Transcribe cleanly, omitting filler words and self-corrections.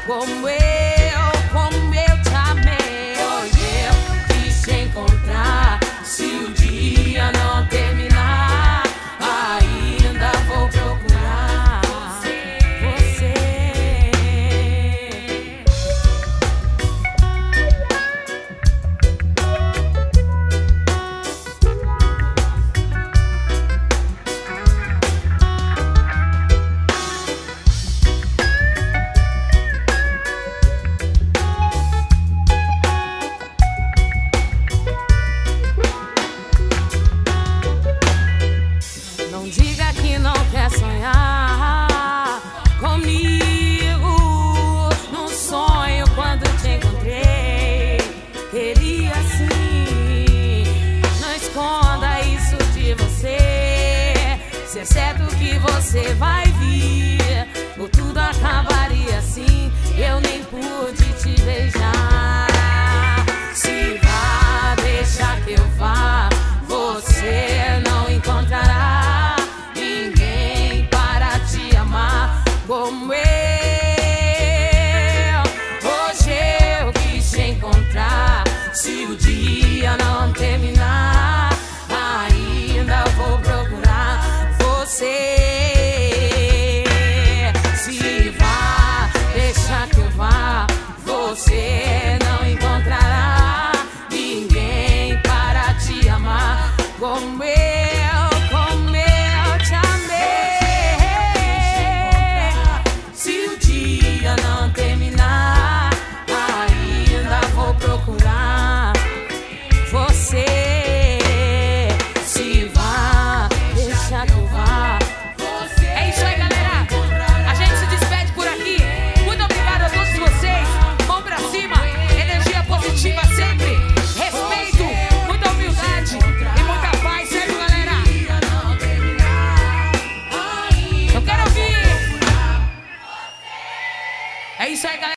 como eu te amei. Hoje eu quis te encontrar. Se o dia não terminar, ainda vou procurar você. Não diga que não quer sonhar comigo. Num sonho quando te encontrei, queria sim. Não esconda isso de você. Se é certo que você vai vir, ou tudo acabaria assim. Eu nem pude te beijar. Se vá, deixa que eu vá. Você não encontrará ninguém para te amar como eu. Hoje eu quis te encontrar. Se o dia não terminar, ainda vou procurar você. Se vá, deixa que eu vá. Você não encontrará ninguém para te amar como eu te amei. Se o dia não terminar, ainda vou procurar você. Se vá, deixa que eu vá. É isso aí, galera. A gente se despede por aqui. Muito obrigado a todos vocês. Mão pra cima, energia positiva sempre. Respeito, muita humildade e muita paz, certo, galera? Eu quero ouvir. É isso aí, galera.